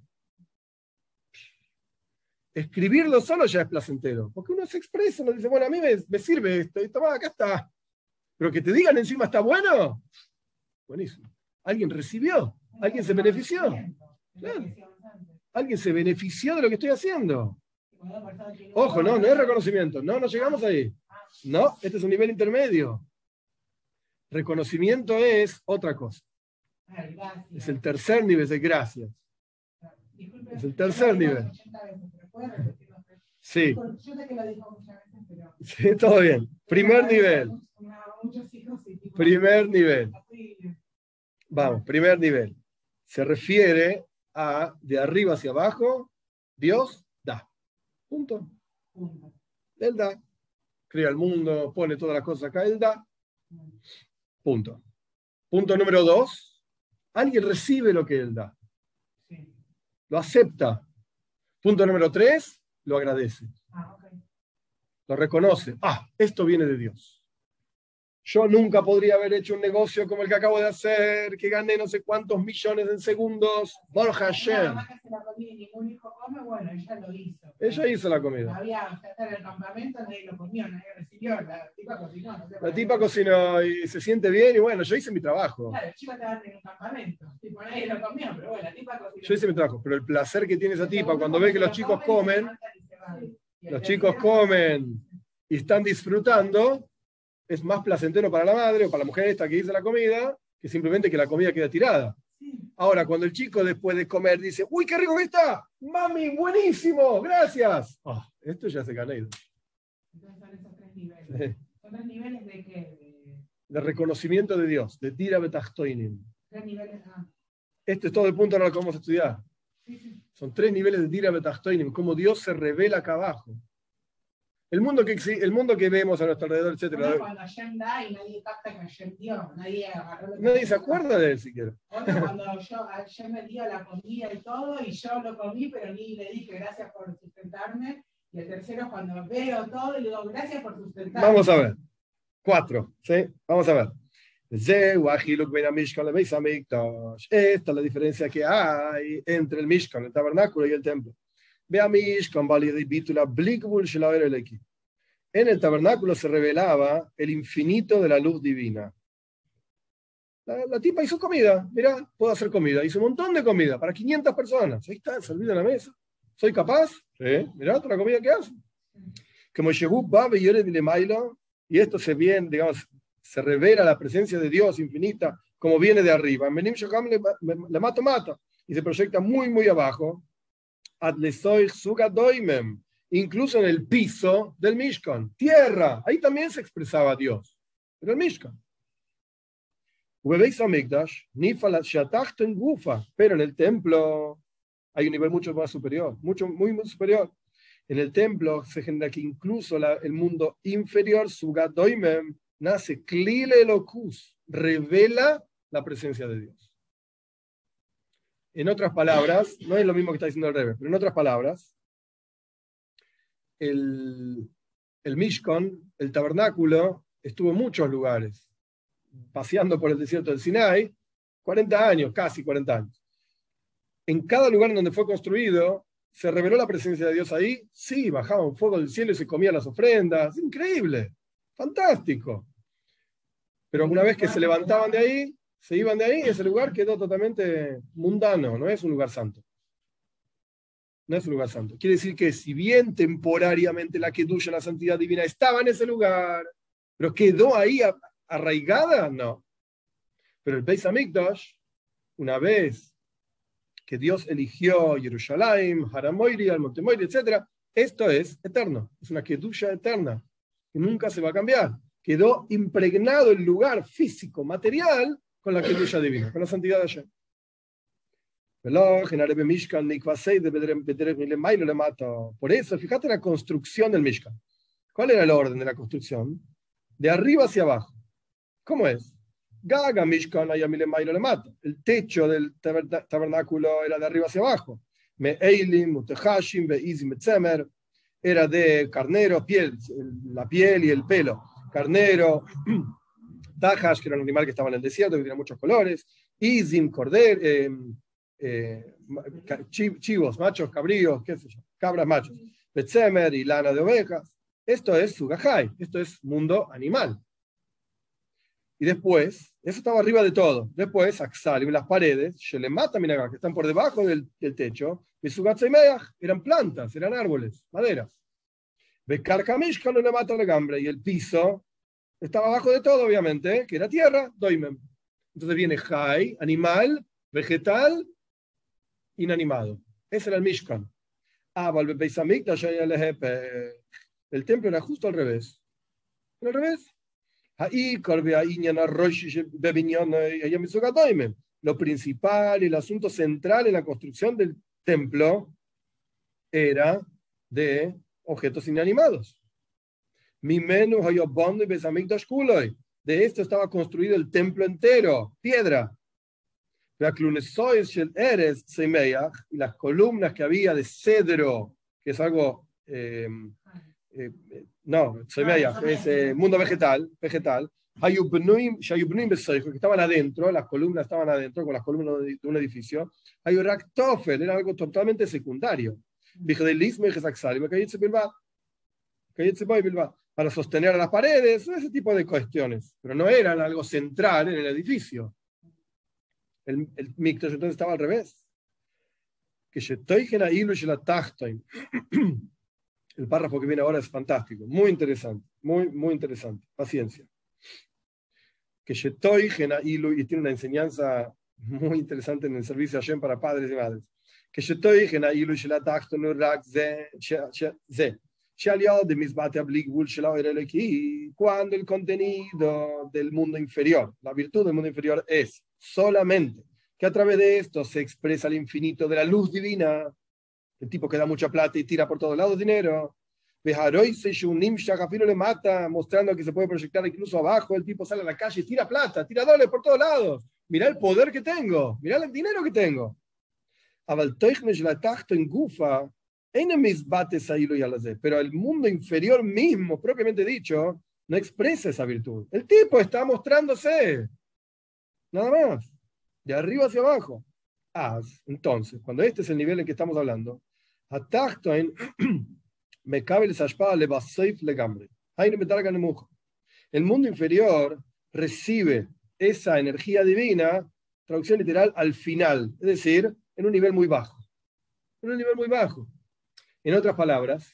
Escribirlo solo ya es placentero, porque uno se expresa, uno dice, bueno, a mí me sirve esto, y toma, acá está. Pero que te digan encima está bueno, buenísimo. Alguien recibió, alguien se benefició. Claro. Alguien se benefició de lo que estoy haciendo. Ojo, no es reconocimiento, no llegamos ahí. No, este es un nivel intermedio. Reconocimiento es otra cosa. Es el tercer nivel de gracias. Es el tercer nivel. Sí. Sí, todo bien. Primer nivel. Primer nivel. Vamos, primer nivel. Se refiere a de arriba hacia abajo, Dios da. Punto. Él da. Crea el mundo, pone todas las cosas acá, Él da. Punto. Punto número 2. Alguien recibe lo que Él da. Lo acepta. Punto número 3. Lo agradece. Lo reconoce. Esto viene de Dios. Yo nunca podría haber hecho un negocio como el que acabo de hacer, que gané no sé cuántos millones en segundos. Baruch Hashem. Ella hizo la comida. Había, o sea, en el campamento nadie lo comió, nadie recibió, la tipa cocinó. No sé por La qué. tipa cocinó y se siente bien y bueno, yo hice mi trabajo. Claro, el chico estaba en un campamento, tipo, nadie lo comió, pero bueno, la tipa cocinó. Yo hice mi trabajo, pero el placer que tiene esa El tipa segundo, cuando ve que se los lo chicos comen, se comen, levantan y se van. Y el los chicos tercero, comen y están disfrutando, es más placentero para la madre o para la mujer esta que hizo la comida que simplemente que la comida queda tirada. sí. Ahora, cuando el chico después de comer dice, ¡uy, qué rico que está! ¡Mami, buenísimo! ¡Gracias! Oh, esto ya se canedo. Entonces son esos tres niveles. De ¿Son tres niveles de qué? reconocimiento de Dios, de Dira Betachtoinim. Tres niveles. Ah, Este es todo el punto ahora que vamos a estudiar. sí, sí. Son tres niveles de Dira Betachtoinim, cómo Dios se revela acá abajo. El mundo que vemos a nuestro alrededor, Bueno, etc. cuando Hashem da y nadie capta que Hashem dio, nadie agarró lo que Nadie se Hashem dio. acuerda de él siquiera. Otro cuando Hashem me dio la comida y todo, y yo lo comí, pero ni le dije gracias por sustentarme. Y el tercero cuando veo todo y le digo gracias por sustentarme. Vamos a ver. 4. ¿Sí? Vamos a ver. Esta es la diferencia que hay entre el Mishkan, el tabernáculo y el templo. En el tabernáculo se revelaba el infinito de la luz divina. La tipa hizo comida, mirá, puedo hacer comida. Hizo un montón de comida para 500 personas. Ahí está, servido en la mesa. ¿Soy capaz? Sí, mirá toda la comida que hace. Como llegó Babe y Yored Vilemailo, y esto se viene, digamos, se revela la presencia de Dios infinita como viene de arriba. En Benim Shokam le mata. Y se proyecta muy, muy abajo. Incluso en el piso del Mishkan, tierra, ahí también se expresaba Dios, pero el Mishkan. Pero en el templo hay un nivel mucho más superior, muy superior. En el templo se genera que incluso el mundo inferior, Sugadoimem, nace Klile Elokus, revela la presencia de Dios. En otras palabras, no es lo mismo que está diciendo el Rebbe, pero en otras palabras, el Mishkan, el tabernáculo, estuvo en muchos lugares, paseando por el desierto del Sinai, 40 años, casi 40 años. En cada lugar en donde fue construido, ¿se reveló la presencia de Dios ahí? Sí, bajaba un fuego del cielo y se comían las ofrendas. Increíble, fantástico. Pero una vez que se levantaban de ahí, se iban de ahí, ese lugar quedó totalmente mundano, no es un lugar santo. No es un lugar santo. Quiere decir que si bien temporariamente la Kedusha, la santidad divina, estaba en ese lugar, pero quedó ahí arraigada, no. Pero el Beis Hamikdash, una vez que Dios eligió Jerusalén, Haramoiri, al Monte Moiri, etc., esto es eterno. Es una Kedusha eterna, que nunca se va a cambiar. Quedó impregnado el lugar físico, material, con la Kedusha divina, con la santidad de Hashem. Por eso, fíjate la construcción del Mishkan. ¿Cuál era el orden de la construcción? De arriba hacia abajo. ¿Cómo es? Gaga Mishkan ayamile mailo le mata. El techo del tabernáculo era de arriba hacia abajo. Me'eilim, mutehashim, be'izim, etzemer. Era de carnero, piel, la piel y el pelo. Carnero, tahash, que era un animal que estaba en el desierto, que tenía muchos colores. Izim, cordero. Chivos, machos, cabríos, qué sé yo, cabras, machos, betzemer y lana de ovejas. Esto es Sugajai, esto es mundo animal. Y después, eso estaba arriba de todo. Después, Axalim, las paredes, Shelemata Minaga, que están por debajo del techo, y Sugatzaimeach, eran plantas, eran árboles, maderas. Bekarkamishka no le mata la gambre, y el piso estaba abajo de todo, obviamente, que era tierra, Doimem. Entonces viene Jai, animal, vegetal, inanimado. Ese era el Mishkan. El templo era justo al revés. Al revés. Lo principal y el asunto central en la construcción del templo era de objetos inanimados. De esto estaba construido el templo entero, piedra. Y las columnas que había de cedro, que es algo, es mundo vegetal, que estaban adentro, las columnas estaban adentro, con las columnas de un edificio. Era algo totalmente secundario. para sostener a las paredes, ese tipo de cuestiones, pero no eran algo central en el edificio. El Mikdash entonces estaba al revés. El párrafo que viene ahora es fantástico, muy interesante, muy interesante. Paciencia. Y tiene una enseñanza muy interesante en el servicio a Hashem para padres y madres. Cuando el contenido del mundo inferior, la virtud del mundo inferior es solamente que a través de esto se expresa el infinito de la luz divina, el tipo que da mucha plata y tira por todos lados dinero, le mata, mostrando que se puede proyectar incluso abajo, el tipo sale a la calle y tira plata, tira dólares por todos lados, mirá el poder que tengo, mirá el dinero que tengo. Pero el mundo inferior mismo, propiamente dicho, no expresa esa virtud. El tipo está mostrándose, nada más, de arriba hacia abajo. Entonces, cuando este es el nivel en que estamos hablando, el mundo inferior recibe esa energía divina, traducción literal, al final, es decir, en un nivel muy bajo. En un nivel muy bajo. En otras palabras,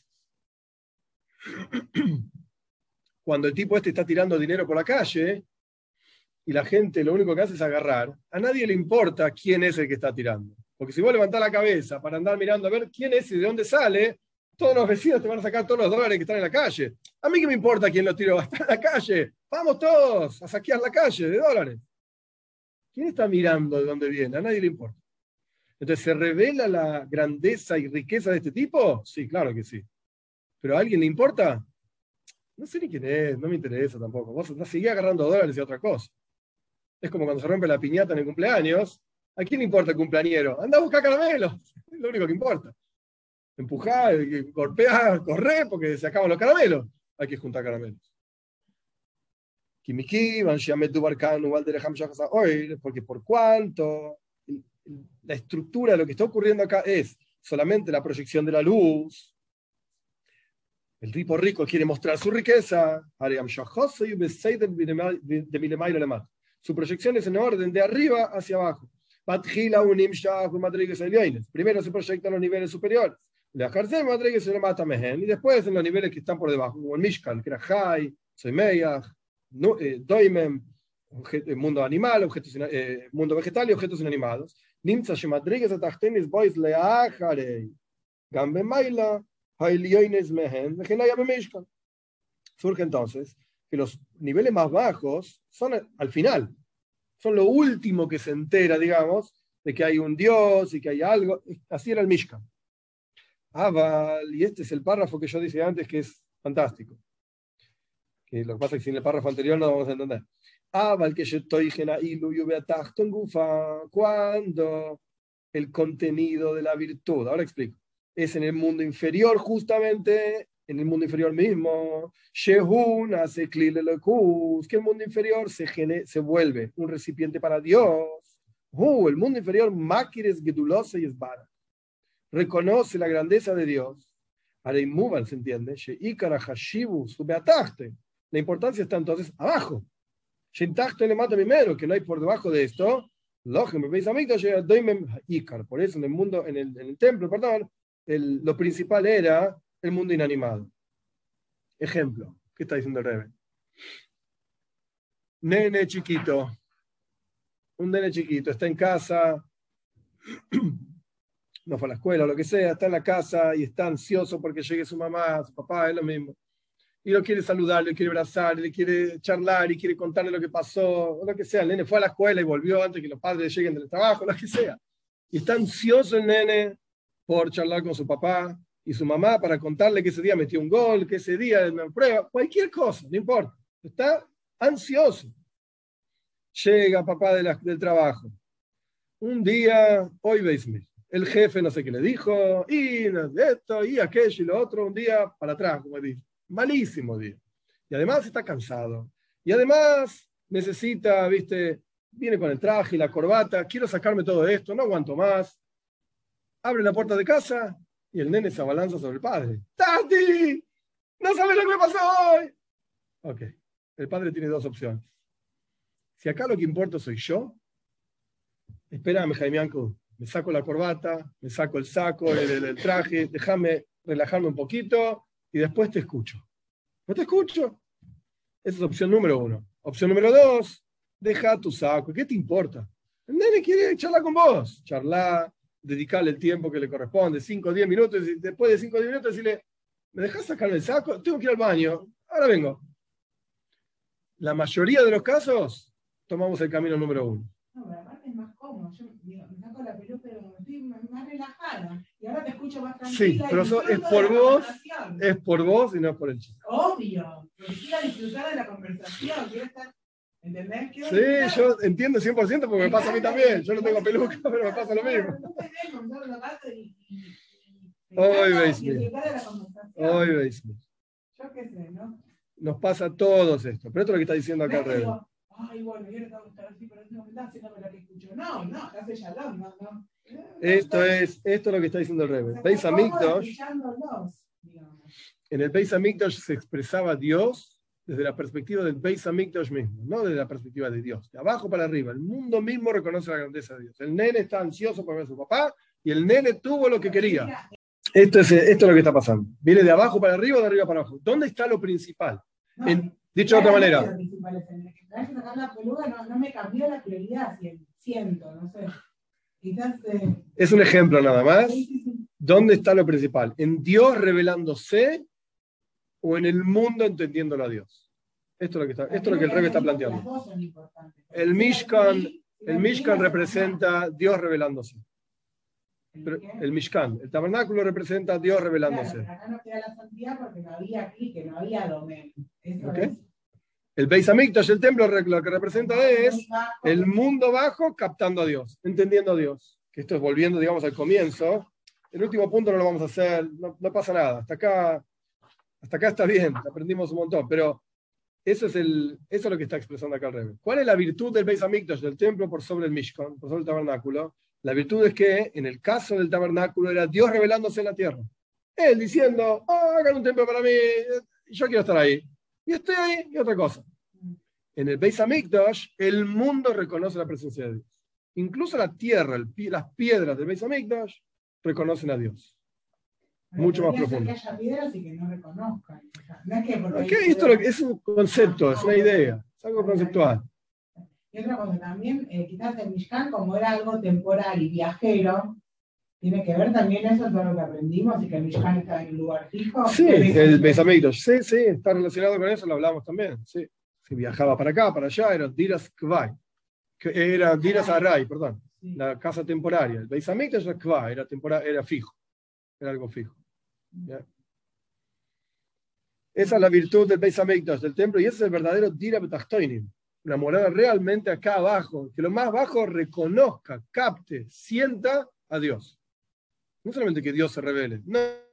cuando el tipo este está tirando dinero por la calle y la gente lo único que hace es agarrar, a nadie le importa quién es el que está tirando. Porque si vos levantás la cabeza para andar mirando a ver quién es y de dónde sale, todos los vecinos te van a sacar todos los dólares que están en la calle. A mí qué me importa quién lo tiró, está en la calle. Vamos todos a saquear la calle de dólares. ¿Quién está mirando de dónde viene? A nadie le importa. Entonces, ¿se revela la grandeza y riqueza de este tipo? Sí, claro que sí. ¿Pero a alguien le importa? No sé ni quién es, no me interesa tampoco. Vos seguís agarrando dólares y otra cosa. Es como cuando se rompe la piñata en el cumpleaños. ¿A quién le importa el cumpleañero? Anda a buscar caramelos. Es lo único que importa. Empujá, golpeá, corré, porque se acaban los caramelos. Hay que juntar caramelos. Porque por cuanto la estructura de lo que está ocurriendo acá es solamente la proyección de la luz, el tipo rico quiere mostrar su riqueza, su proyección es en orden de arriba hacia abajo. Primero se proyectan los niveles superiores, y después en los niveles que están por debajo, como el Mishkan, que era Jai, Soimeyach, Doimem, mundo animal, mundo vegetal y objetos inanimados. Surge entonces que los niveles más bajos son al final, son lo último que se entera, digamos, de que hay un Dios y que hay algo. Así era el Mishkan. Y este es el párrafo que yo dije antes, que es fantástico. Que lo que pasa es que sin el párrafo anterior no lo vamos a entender. Cuando el contenido de la virtud, ahora explico, es en el mundo inferior, justamente en el mundo inferior mismo, Shehun hace que el mundo inferior se vuelve un recipiente para Dios. El mundo inferior, Makires Gedulosa y Esbara, reconoce la grandeza de Dios. Areimuban, ¿se entiende? Sheikara Hashibu, subeataste. La importancia está entonces abajo. Shentachto le mata primero, que no hay por debajo de esto. Por eso en el mundo, en el templo, perdón, lo principal era el mundo inanimado. Ejemplo, ¿qué está diciendo el Rebbe? Nene chiquito. Un nene chiquito está en casa, no fue a la escuela o lo que sea, está en la casa y está ansioso porque llegue su mamá, su papá, es lo mismo. Y lo quiere saludar, le quiere abrazar, le quiere charlar y quiere contarle lo que pasó, o lo que sea. El nene fue a la escuela y volvió antes que los padres lleguen del trabajo, lo que sea. Y está ansioso el nene por charlar con su papá y su mamá para contarle que ese día metió un gol, que ese día me prueba, cualquier cosa, no importa. Está ansioso. Llega papá del trabajo. Un día, hoy veis, el jefe no sé qué le dijo, y esto, y aquello, y lo otro, un día para atrás, como dice. Malísimo día. Y además está cansado. Y además necesita, viste, viene con el traje y la corbata, quiero sacarme todo esto, no aguanto más. Abre la puerta de casa Y el nene se abalanza sobre el padre. ¡Tati! ¡No sabes lo que me pasó hoy! Ok. El padre tiene dos opciones. Si acá lo que importa soy yo, espérame, Jaimianco, me saco la corbata, me saco el saco, el traje, déjame relajarme un poquito y después te escucho. ¿No te escucho? Esa es opción número 1. Opción número 2, deja tu saco. ¿Qué te importa? El nene quiere charlar con vos. Charlar, dedicarle el tiempo que le corresponde, 5 o 10 minutos, y después de 5 o 10 minutos decirle, ¿me dejás sacarme el saco? Tengo que ir al baño. Ahora vengo. La mayoría de los casos, tomamos el camino número 1. No, pero aparte es más cómodo. Yo digo, me saco la peluca, pero estoy más relajada. Y ahora te escucho más tranquila. Sí, pero eso es por vos. Es por vos y no es por el chico. Obvio. Porque quiero disfrutar de la conversación. Quiero estar. ¿Entendés? Quiero Sí, disfrutar. yo entiendo 100% porque me pasa a mí también. Yo no tengo peluca, pero me pasa lo mismo. Hoy veis, hoy veis. Yo qué sé, ¿no? Nos pasa a todos esto. Pero esto es lo que está diciendo acá el rey. Ay, bueno, yo le tengo que estar así, pero en ese momento haciéndome la que escucho. No, hace shalom, no. Esto es lo que está diciendo el rey. Beis Hamikdash, en el Beis Hamikdash se expresaba Dios desde la perspectiva del Beis Hamikdash mismo, no desde la perspectiva de Dios. De abajo para arriba. El mundo mismo reconoce la grandeza de Dios. El nene está ansioso por ver a su papá y el nene tuvo lo que quería. Esto es lo que está pasando. Viene de abajo para arriba o de arriba para abajo. ¿Dónde está lo principal? Dicho de otra manera. La peluca no me cambió la prioridad, siento, no sé. Quizás, es un ejemplo nada más. ¿Dónde está lo principal? ¿En Dios revelándose o en el mundo entendiéndolo a Dios? Esto es lo que el Rebbe está planteando. El Mishkan representa a Dios revelándose. El Mishkan, el tabernáculo representa a Dios revelándose. Claro, acá no queda la santidad porque no había clique, no había domen. ¿Okay? El Beis Hamikdash, el templo, lo que representa es el mundo bajo captando a Dios, entendiendo a Dios. Que esto es volviendo, digamos, al comienzo. El último punto no lo vamos a hacer, no pasa nada. Hasta acá está bien, aprendimos un montón, pero eso es lo que está expresando acá el Rebbe. ¿Cuál es la virtud del Beis Hamikdash, del templo, por sobre el Mishkan, por sobre el tabernáculo? La virtud es que, en el caso del tabernáculo, era Dios revelándose en la tierra. Él diciendo, hagan un templo para mí, yo quiero estar ahí. Y estoy ahí, y otra cosa. En el Beis Hamikdash, el mundo reconoce la presencia de Dios. Incluso la tierra, las piedras del Beis Hamikdash reconocen a Dios. Mucho más profundo. Que haya piedras y que no reconozcan. No es que porque esto es un concepto, es una idea, es algo conceptual. Y otra cosa también, quizás el Mishkan, como era algo temporal y viajero, tiene que ver también eso, todo lo que aprendimos, y que el Mishkan está en un lugar fijo. Sí, el Beis Hamikdash, sí, está relacionado con eso, lo hablamos también. Sí. Si viajaba para acá, para allá, era Diras Kvai, era Diras Arai, perdón, la casa temporaria. El Beis Hamikdash era Kvai, era fijo, era algo fijo. ¿Ya? Esa es la virtud del Beis Hamikdash, del templo, y ese es el verdadero Dira Betachtoinim. Una morada realmente acá abajo, que lo más bajo reconozca, capte, sienta a Dios. No solamente que Dios se revele, no.